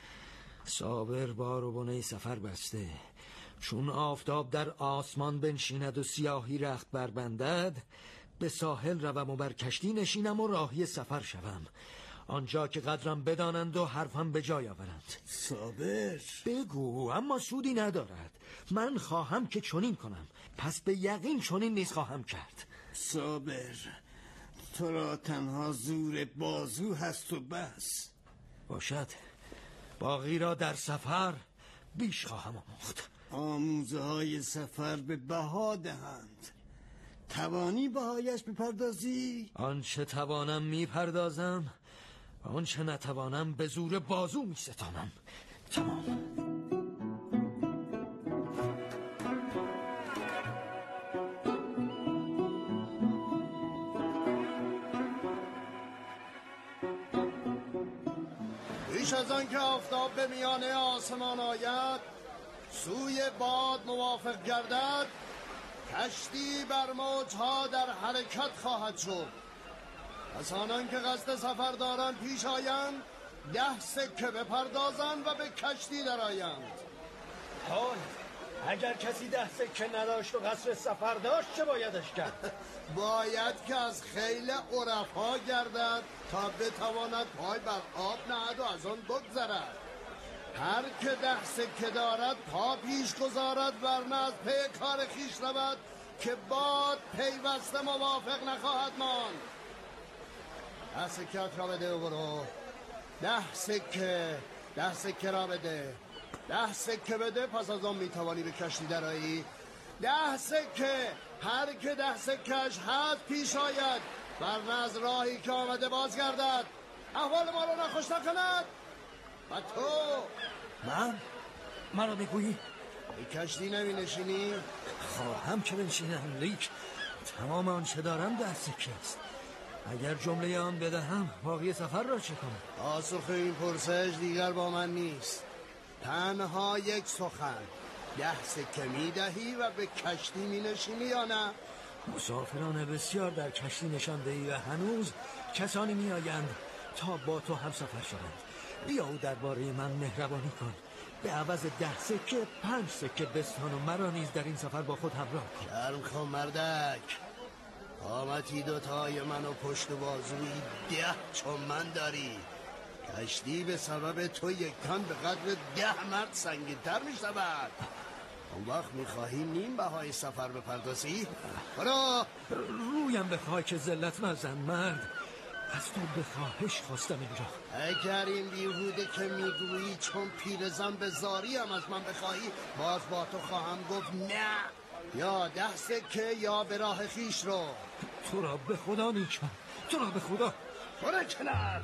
صابر بار و بنه سفر بسته. چون آفتاب در آسمان بنشیند و سیاهی رخت بربندد، به ساحل روم و بر کشتی نشینم و راهی سفر شوم، آنجا که قدرم بدانند و حرفم به جای آورند. صابر بگو، اما سودی ندارد. من خواهم که چنین کنم، پس به یقین چنین نیز خواهم کرد. صابر، تو را تنها زور بازو هست و بس. باشد، باقی را در سفر بیش خواهم آموخت. آموزه های سفر به بها دهند. توانی بهایش بپردازی؟ آنچه توانم میپردازم، آنچه نتوانم به زور بازو میستانم. تمام. پیش از آن که آفتاب به میانه آسمان آید، سوی باد موافق گردد، کشتی بر موجها در حرکت خواهد شد. پس آنان که قصد سفر دارند پیش آیند، ده سکه بپردازند و به کشتی درآیند. حال اگر کسی ده سکه نداشت و قصد سفر داشت چه بایدش کرد؟ باید که از خیل عرفا گردد تا بتواند پای بر آب نهد و از آن بگذرد. هر که ده سکه دارد پا پیش گذارد، ورنه از پی کار خیش رود که باد پیوسته موافق نخواهد ماند. ده سکه را بده و برو. ده سکه ده سکه را بده. ده سکه بده، پس از آن میتوانی به کشتی درایی. ده سکه، هر که ده سکهش هست پیش آید، ورنه از راهی که آمده بازگردد، احوال ما را نخوش نکند. و تو من؟ منو میگویی؟ به کشتی نمی نشینی؟ خواهم که بنشینم، لیک تمام آنچه دارم ده سکه است. اگر جمله آن بدهم باقی سفر را چه کنم؟ پاسخ این پرسش دیگر با من نیست. تنها یک سخن، ده سکه میدهی و به کشتی مینشینی یا نه؟ مسافران بسیار در کشتی نشاندهی و هنوز کسانی میآیند تا با تو هم سفر شدند. بیا و درباره من مهربانی کن، به عوض ده سکه پنج سکه بستان و مرا نیز در این سفر با خود همراه کن. شرم کن مردک، قامتی دوتای من و پشت و بازوی ده چون من داری. کشتی به سبب تو یک تن به قدر ده مرد سنگین‌تر می شود. اون وقت میخواهی نیم بهای سفر بپردازی؟ برو. رویم به خاک ذلت مزن مرد، از تو به خواهش خواستم اینجا. اگر این بیهوده که میگویی چون پیرزن به زاری هم از من بخواهی، باز با تو خواهم گفت نه. یا ده سکه یا به راه خیش رو. تو را به خدا نیکم، تو را به خدا. برو کنار.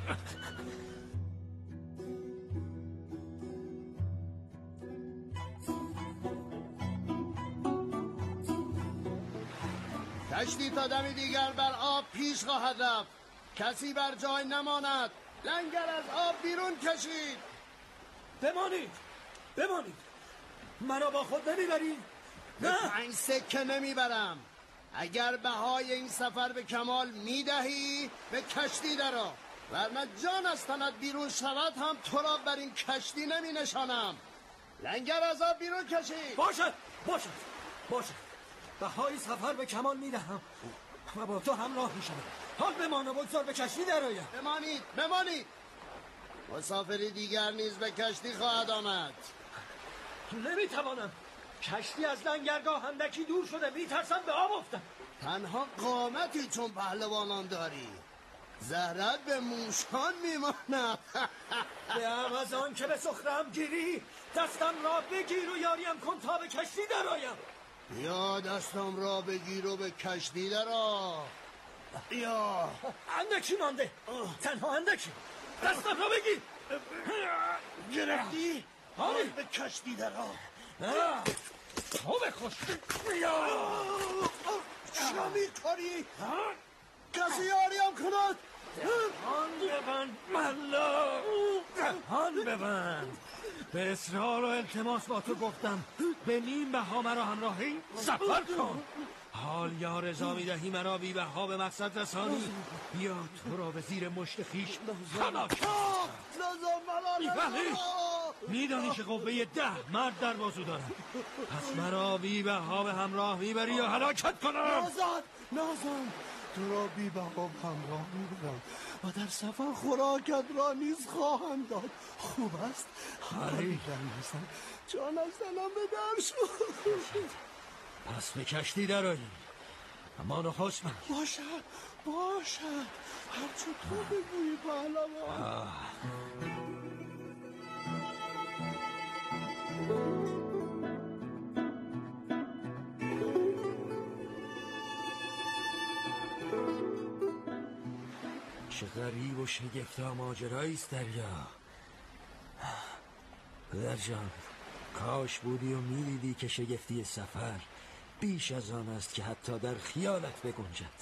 کشتی تا دمی دیگر بر آب پیش خواهد رفت. کسی بر جای نماند. لنگر از آب بیرون کشید. بمانید بمانید، مرا با خود نمیبرید؟ نه، پنج سکه نمیبرم. اگر بهای این سفر به کمال میدهی به کشتی درآ، ورنه جان از تنت بیرون شود هم تو را بر این کشتی نمی نشانم. لنگر از آب بیرون کشید. باشد باشد باشد، بهای سفر به کمال میدهم و با تو همراه میشم. حال بمان و بگذار به کشتی درآیم. بمانید بمانید، مسافری دیگر نیز به کشتی خواهد آمد. نمیتوانم، کشتی از لنگرگاه اندکی دور شده، میترسم به آب افتم. تنها قامتی چون پهلوانان داری، زهرت به موشان میماند. به عوض آن که به سخرم گیری، دستم را بگیر و یاریم کن تا به کشتی درآیم. یا دستم را بگیر و به کشتی درآ. یا اندکی مانده، تنها اندکی. دستم را بگیر. گرفتی؟ آره، به کشتی درآ. تو بکش. چرا میکنی؟ کسی یاریم کند. دهان ببند ملا، دهان ببند. به اصرار و التماس با تو گفتم به نیم بها مرا همراهی سفر کن. حال یا رضا میدهی مرا بی بها به مقصد رسانی، یا تو را به زیر مشت خیش خلاص کنم. میفهمی؟ میدانی که قوه ده مرد در بازو دارم، پس مرا بی بها به همراه میبری یا هلاکت کنم. نازان نازان، تو را بی بها به همراه میبرم و در سفر خوراکت را نیز خواهم داد. خوب است؟ هری جان از دلم به در شد. پس به کشتی درآییم، اما نخست من. باشد باشد، هرچه تو بگویی پهلوان. چه غریب و شگفتا ماجرایی است دریا. پدر جان، کاش بودی و میدیدی که شگفتی سفر بیش از آن است که حتی در خیالت بگنجد.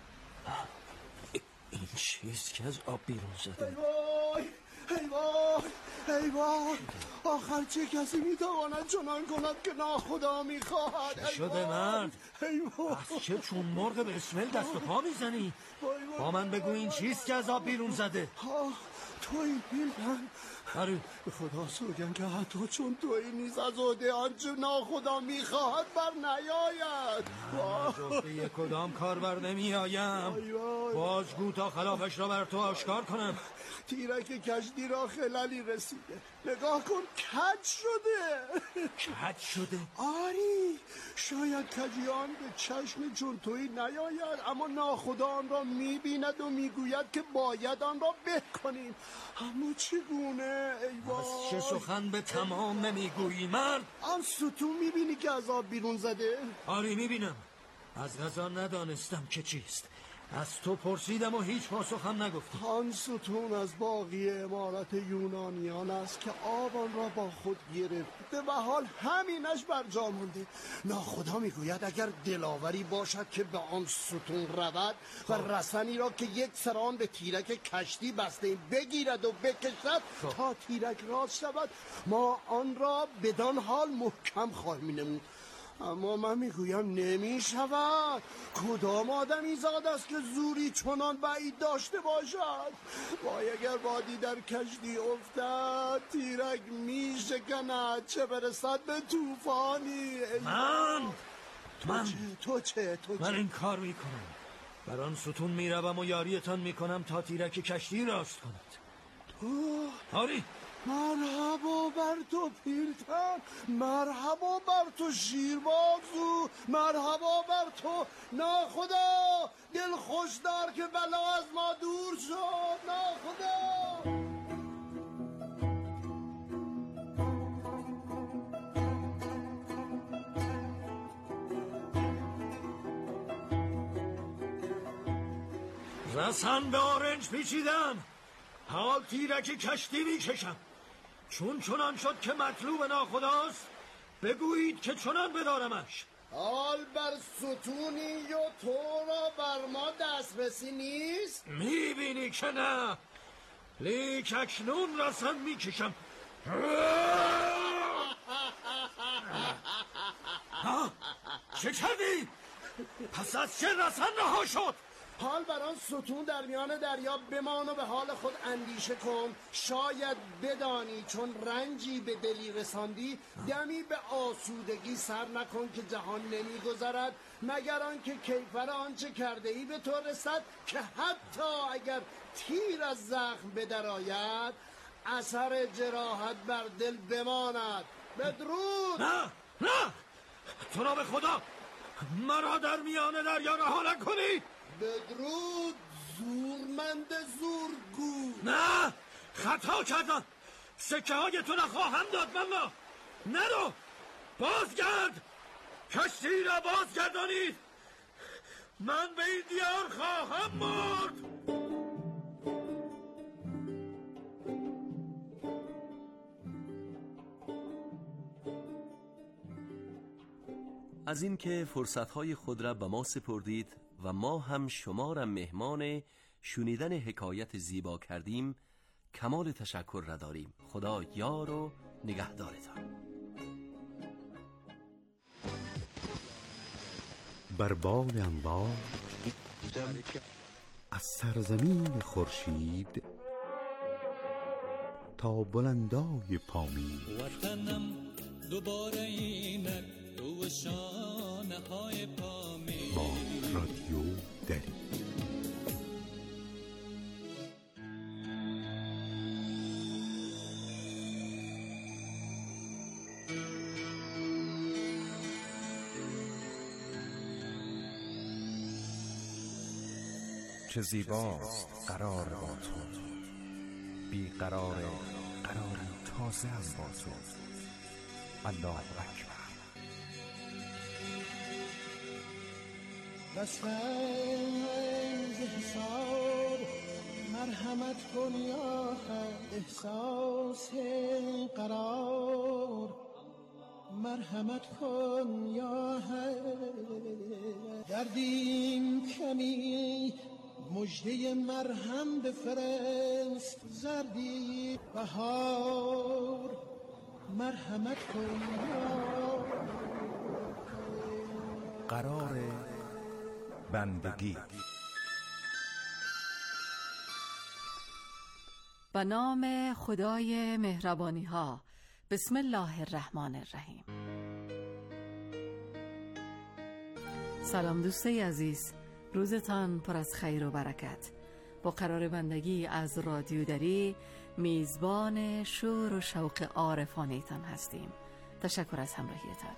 این چیز که از آب بیرون زده. ای وای ای وای ای وای، آخر چه کسی میتواند چنان کند که ناخدا میخواهد؟ چه شده مرد؟ از چه چون مرغ به اسمل دست و پا میزنی؟ با من بگو این چیست که از آب بیرون زده؟ توی بیلن. آره، به خدا سوگن که حتی چون توی نیز از عهده آنچه ناخدا میخواهد بر نیاید. جفته کدام کار بر نمی آیم. بازگو تا خلافش را بر تو آشکار کنم. تیرک کشتی را خلالی رسیده، نگاه کن کج شده. کج شده؟ آری، شاید کجیان به چشم چون توی نیاید، اما ناخدا آن را میبیند و میگوید که باید آن را به کنیم. اما چگونه؟ ای وای، از چه سخن به تمام نمیگویی مرد؟ آن ستون میبینی که از آب بیرون زده؟ آری میبینم، از غذا ندانستم که چیست. از تو پرسیدم و هیچ پاسخم نگفتی. آن ستون از باقی امارت یونانیان است که آب آن را با خود گرفته و حال همینش بر جا مانده. ناخدا میگوید اگر دلاوری باشد که به آن ستون رود و رسنی را که یک سران به تیرک کشتی بسته بگیرد و بکشد تا تیرک راست شود، ما آن را بدان حال محکم خواهیم نمود. اما من میگویم نمی شود. کدام آدمی زاد است که زوری چنان بعید داشته باشد؟ وای اگر بادی در کشتی افتد تیرک می شکند، چه برسد به طوفانی. من تو من چه؟ تو چه؟ تو من چه؟ این کار میکنم. بر آن ستون میروم و یاریتان میکنم تا تیرک کشتی راست کند. تو آری مرحبا بر تو پیلتن، مرحبا بر تو شیربازو، مرحبا بر تو ناخدا. دل خوش دار که بلا از ما دور شد ناخدا. رسن به آرنج پیچیدم، حال تیرک کشتی میکشم. چون چنان شد که مطلوب ناخداست بگویید که چنان بدارمش. حال بر ستونی و تو را بر ما دسترسی نیست؟ میبینی که نه، لیک اکنون رسن میکشم. ها؟ چه کردی؟ پس از چه رسن رها شد؟ حال بر آن ستون در میان دریا بمان و به حال خود اندیشه کن. شاید بدانی چون رنجی به دلی رساندی دمی به آسودگی سر نکن که جهان نمیگذرد مگر آنکه کیفر آنچه کرده ای به تو رسد، که حتی اگر تیر از زخم بدرآید اثر جراحت بر دل بماند. بدرود. نه نه، تو را به خدا مرا در میان دریا رها نکنی. بدرود زورمند زورگو. نه، خطا کردم. سکه های تو نخواهم داد. من نه نرو، بازگرد، کشتی را بازگردانید. من به این دیار خواهم مرد. از اینکه فرصتهای خود را به ما سپردید و ما هم شما را مهمان شنیدن حکایت زیبا کردیم کمال تشکر را داریم. خدا یار و نگهدارتان. بر بال انبار از سرزمین خورشید تا بلندای پامین، وطنم دوباره اینک رو شانه های پامین. با رادیو دری. چه زیباست قرار با تو، بی قرار قراری تازه هم با تو. الله اکبر. بسنگ حساب مرحمت کن یا حق، احساس قرار مرحمت کن یا حق. دردیم کمی مجده مرهم بفرست، زردی بهار مرحمت کن یا قرار بندگی. به نام خدای مهربانی ها. بسم الله الرحمن الرحیم. سلام دوستای عزیز، روزتان پر از خیر و برکت. با قرار بندگی از رادیو دری میزبان شور و شوق عارفانه‌تان هستیم. تشکر از همراهیتان.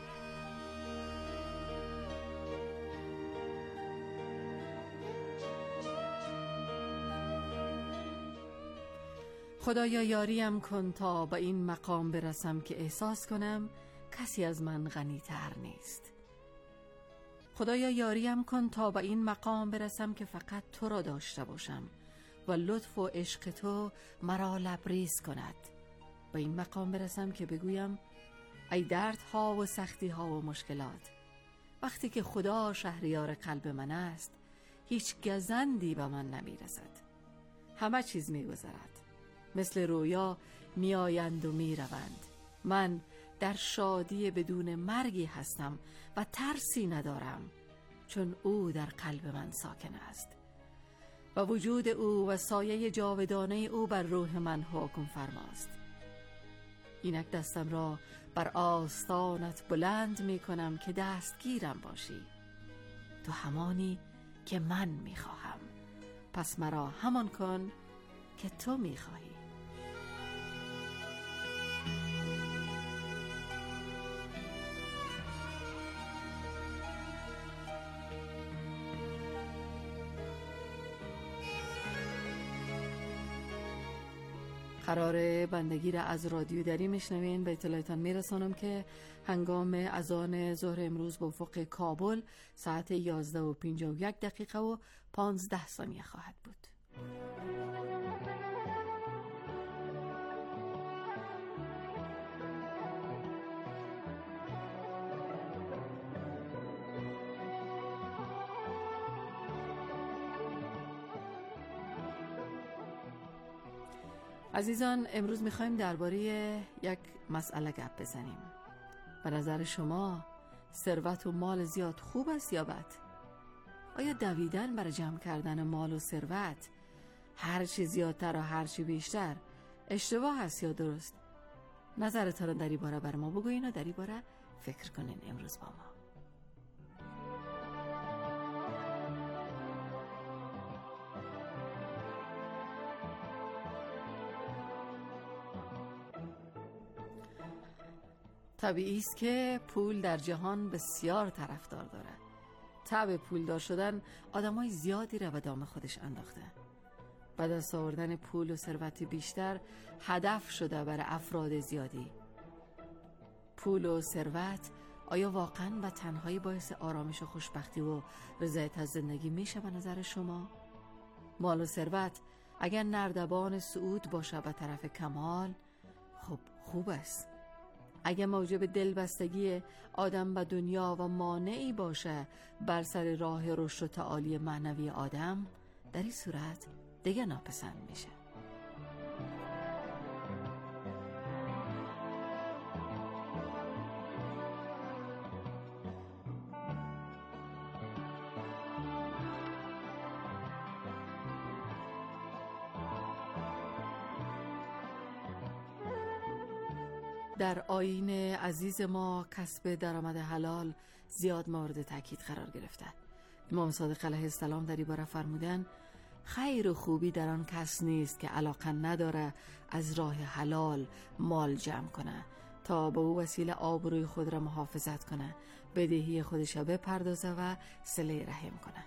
خدایا یاریم کن تا به این مقام برسم که احساس کنم کسی از من غنی‌تر نیست. خدایا یاریم کن تا به این مقام برسم که فقط تو را داشته باشم و لطف و عشق تو مرا لبریز کند. به این مقام برسم که بگویم ای دردها و سختیها و مشکلات، وقتی که خدا شهریار قلب من است هیچ گزندی به من نمیرسد. همه چیز میگذرد، مثل رویا میآیند و میروند. من در شادی بدون مرگی هستم و ترسی ندارم، چون او در قلب من ساکن است و وجود او و سایه جاودانه او بر روح من حکم فرماست. اینک دستم را بر آستانت بلند می کنم که دستگیرم باشی. تو همانی که من می خواهم، پس مرا همان کن که تو می خواهی. قرار بندگی را از رادیو دری میشنوین. به اطلاعتان میرسانم که هنگام اذان ظهر امروز به افق کابل ساعت یازده و پنجاه و یک دقیقه و پانزده ثانیه خواهد بود. عزیزان، امروز میخوایم درباره یک مسئله گپ بزنیم. به نظر شما ثروت و مال زیاد خوب است یا بد؟ آیا دویدن برای جمع کردن مال و ثروت، هر چی زیادتر و هر چی بیشتر، اشتباه است یا درست؟ نظرتان رو در این باره بر ما بگوین و در این باره فکر کنین امروز با ما. طبیعی است که پول در جهان بسیار طرفدار داره. طبع پولدار شدن آدمای زیادی را به دام خودش انداخته. به دست آوردن پول و ثروت بیشتر هدف شده برای افراد زیادی. پول و ثروت آیا واقعا و تنهایی باعث آرامش و خوشبختی و رضایت از زندگی میشه به نظر شما؟ مال و ثروت اگر نردبان صعود باشه به طرف کمال، خب خوب است. اگر موجب دلبستگی آدم به دنیا و مانعی باشه بر سر راه رشد و تعالی معنوی آدم، در این صورت دیگه ناپسند میشه. در آیین عزیز ما کسب درآمد حلال زیاد مورد تاکید قرار گرفته. امام صادق علیه السلام در این باره فرمودن خیر و خوبی در آن کس نیست که علاقه نداره از راه حلال مال جمع کنه تا به او وسیله آبروی خود را محافظت کنه، بدهی خودش را بپردازه و صله رحم کنه.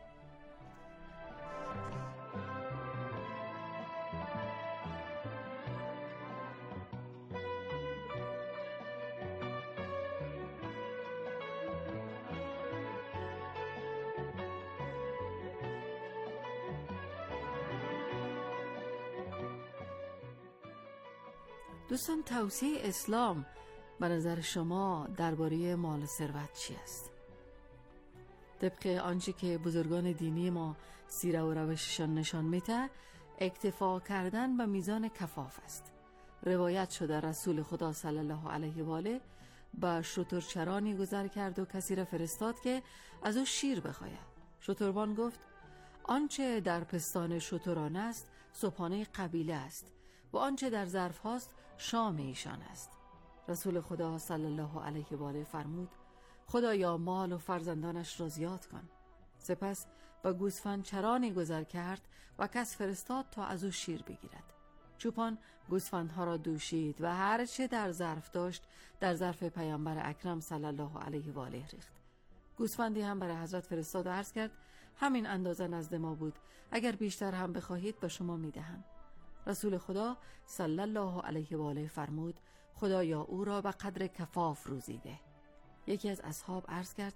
دوستان، توصیه اسلام به نظر شما درباره مال و ثروت چی است؟ طبق آنچه که بزرگان دینی ما سیره و روششان نشان میده، اکتفا کردن به میزان کفاف است. روایت شده رسول خدا صلی الله علیه و آله به شترچرانی گذر کرد و کسی را فرستاد که از او شیر بخواید. شتربان گفت آنچه در پستان شتران است صبحانه قبیله است و آنچه در ظرف هاست شام ایشان است. رسول خدا صلی الله علیه و آله فرمود خدایا مال و فرزندانش را زیاد کن. سپس با گوسفند چرانی گذر کرد و کس فرستاد تا از او شیر بگیرد. چوپان گوسفندها را دوشید و هر چه در ظرف داشت در ظرف پیامبر اکرم صلی الله علیه و آله ریخت. گوسفندی هم برای حضرت فرستاد و عرض کرد همین اندازه نزد ما بود، اگر بیشتر هم بخواهید به شما میدهم. رسول خدا صلی الله علیه و آله فرمود خدایا او را به قدر کفاف روزیده. یکی از اصحاب عرض کرد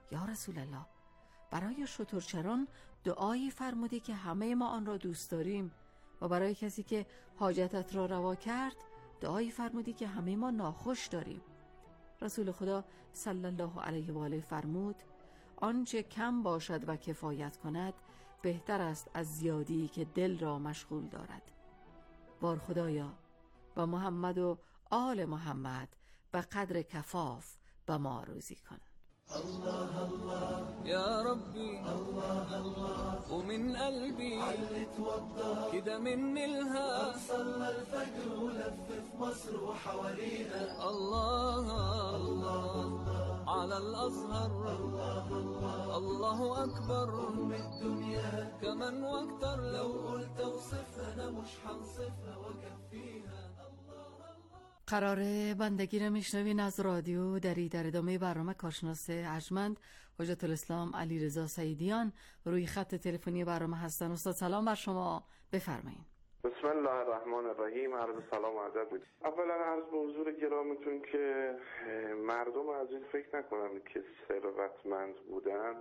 یا رسول الله، برای شترچران دعایی فرمودی که همه ما آن را دوست داریم و برای کسی که حاجتت را روا کرد دعایی فرمودی که همه ما ناخوش داریم. رسول خدا صلی الله علیه و آله فرمود آنچه کم باشد و کفایت کند بهتر است از زیادی که دل را مشغول دارد. بار خدایا با محمد و آل محمد به قدر کفاف به ما روزی کن. الله الله يا ربي الله الله ومن قلبي علت وضح كده من الها صلى الفجر ولف في مصر وحواليها الله الله على الأزهر الله الله الله أكبر أم الدنيا كمان واكتر لو قلت اوصفها أنا مش هنصفها وكفيها. قرار بندگی را میشنوین از رادیو دری در ادامه برنامه کارشناس ارجمند حجت الاسلام علیرضا سعیدیان روی خط تلفنی برنامه هستن. استاد سلام بر شما، بفرمایید. بسم الله الرحمن الرحیم. عرض سلام و ادب بود. اولا عرض به حضور گرامیتون که مردم عزیز فکر نکنن که ثروتمند بودن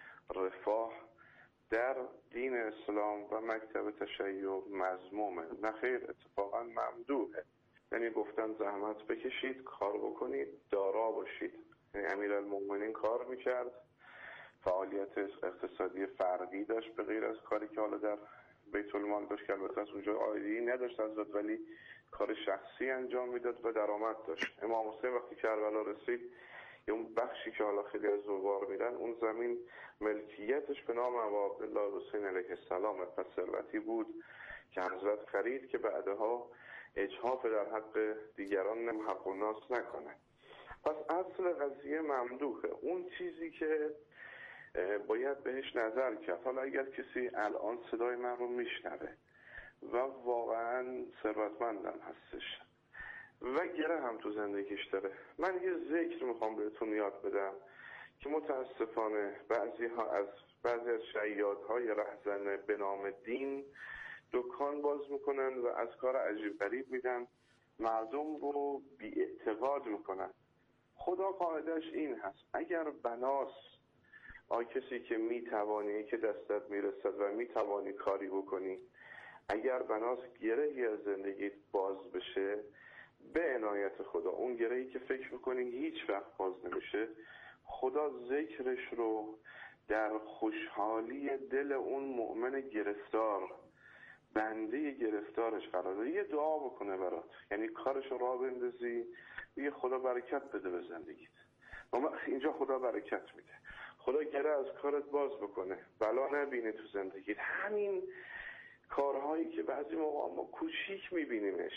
رفاه در دین اسلام و مکتب تشیع مذمومه. نه خیر، اتفاقا ممدوحه. یعنی گفتن زحمت بکشید، کار بکنید، دارا باشید. یعنی امیرالمومنین کار میکرد، فعالیت اقتصادی فردی داشت به غیر از کاری که حالا در بیت المال داشت که البته از اونجا عایدی نداشت حضرت، ولی کار شخصی انجام میداد و درآمد داشت. امام حسین وقتی کربلا رسید، یه اون بخشی که حالا خیلی از زوار میرن، اون زمین ملکیتش به نام ابا عبدالله حسین علیه السلام، پس ثروتی بود که حضرت خرید که بعدها اجحاف در حق دیگران حق و ناس نکنه. پس اصل قضیه ممدوحه. اون چیزی که باید بهش نظر کرد، حالا اگر کسی الان صدای من رو میشنوه و واقعا ثروتمندم هستش و گره هم تو زندگیش داره، من یه ذکر میخوام بهتون یاد بدم که متاسفانه بعضی ها از بعضی از شیادهای رهزن به نام دین دکان باز میکنن و از کار عجیب غریب میدن، مردم رو بی اعتقاد میکنن. خدا قاعدش این هست اگر بناس آی کسی که میتوانی که دستت میرسد و میتوانی کاری بکنی، اگر بناس گرهی از زندگیت باز بشه به عنایت خدا، اون گرهی که فکر میکنی هیچ وقت باز نمیشه، خدا ذکرش رو در خوشحالی دل اون مؤمن گرفتار، بنده گرفتارش قرار داره. یه دعا بکنه برات، یعنی کارش رو راه بندازی، یه خدا برکت بده به زندگیت. اینجا خدا برکت میده، خدا گره از کارت باز بکنه، بلا نبینه تو زندگیت. همین کارهایی که بعضی موقع ما کوچیک میبینیمش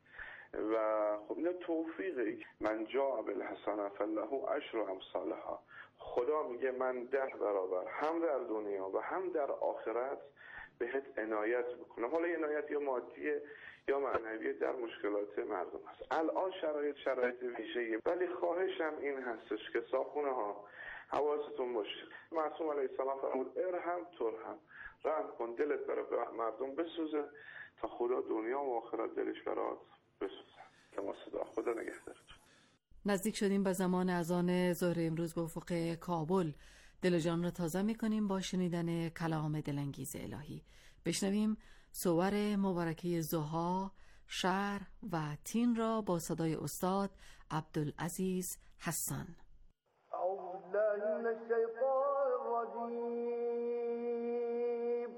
و خب اینا توفیقه. من جاء بالحسنة فله عشر امثالها. خدا میگه من ده برابر هم در دنیا و هم در آخرت بهت عنایت بکنم. حالا عنایت یا مادیه یا معنویه در مشکلات مردم هست. الان شرایط شرایط ویژه‌ایه، ولی خواهشم این هستش که صاحبونه ها حواستون باشه. معصوم علیه السلام فرمود ارحم ترحم، رحم کن دلت برای مردم بسوزه تا خدا دنیا و آخرت دلش برات بسوزه. تمام صدا. خدا نگهدارتون. نزدیک شدیم به زمان اذان ظهر امروز به افق کابل. دل جان را تازه می‌کنیم با شنیدن کلام دلانگیز الهی. بشنویم صور مبارکه ضحی، شهر و تین را با صدای استاد عبدالعزیز حسان. اعوذ بالله من الشیطان الرجیم.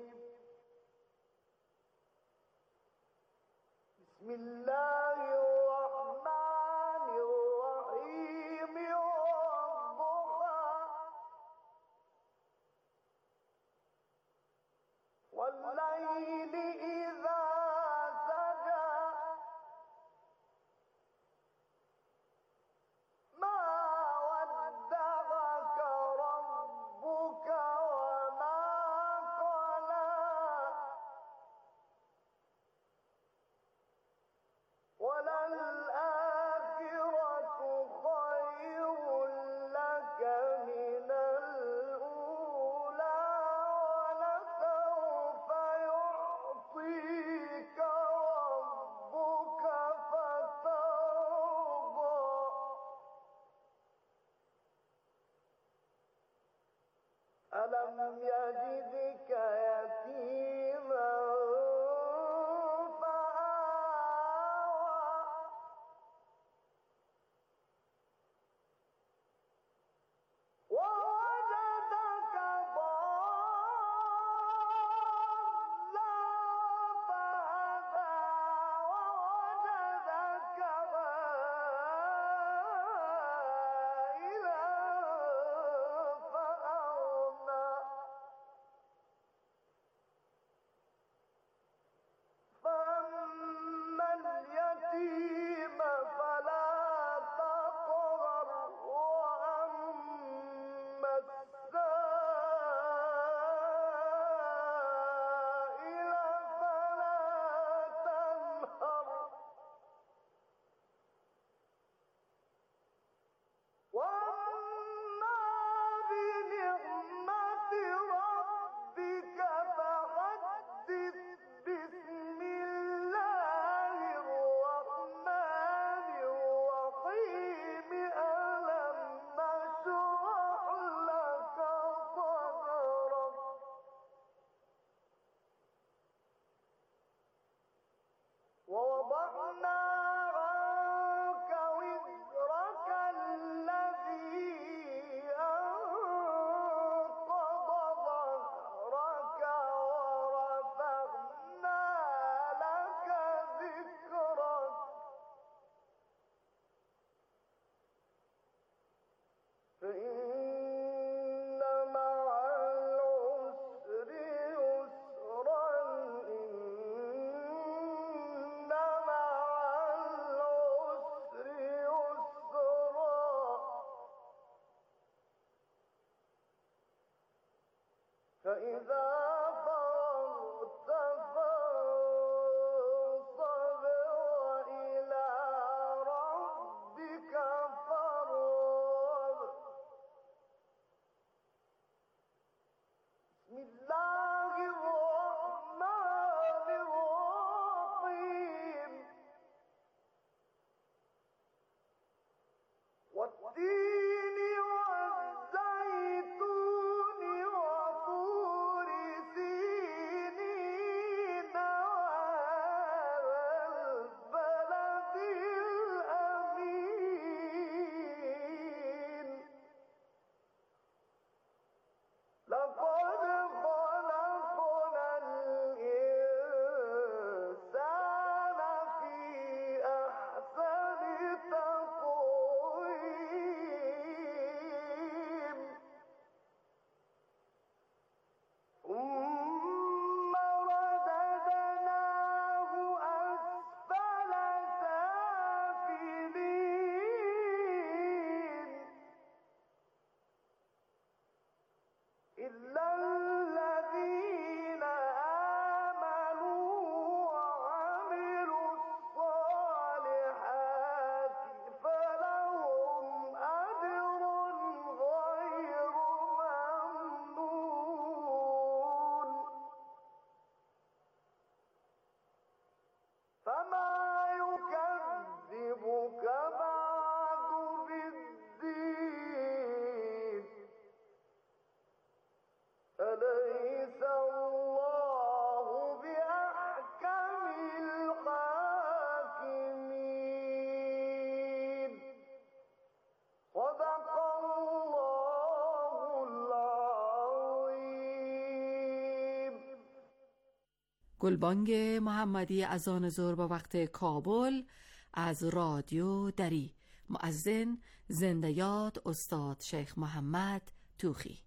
بسم الله الرحمن الرحیم. والليل إذا سجى ما ودعك ربك وما قلى ألم يجدك يتيما فآوى ووجدك ضالا فهدى ووجدك عائلا فأغنى فأما اليتيم فلا تقهر وأما السائل فلا تنهر وأما بنعمة ربك فحدث بسم الله الرحمن الرحيم ألم نشرح لك صدرك ووضعنا عنك وزرك الذي أنقض ظهرك ورفعنا لك ذكرك فإن مع العسر يسرا إن مع العسر يسرا فإذا فرغت فانصب وإلى ربك فارغب بسم الله الرحمن الرحيم والتين والزيتون وطور سينين وهذا البلد الأمين لقد خلقنا الإنسان في أحسن تقويم ثم رددناه أسفل سافلين إلا الذين آمنوا وعملوا الصالحات فلهم أجر غير ممنون فما يكذبك بعد بالدين أليس الله بأحكم الحاكمين صدق الله العظيم. گلبانگ محمدی اذان ظهر با وقت کابل از رادیو دری. مؤذن زنده یاد استاد شیخ محمد توخی.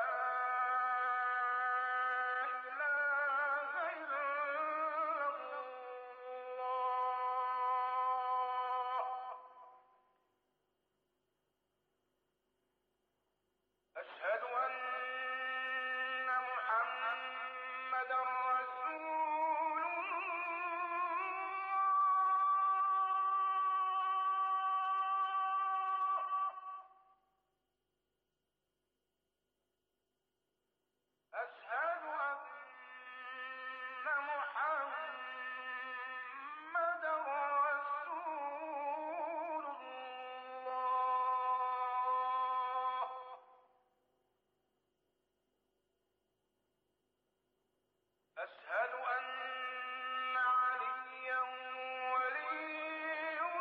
الله أشهد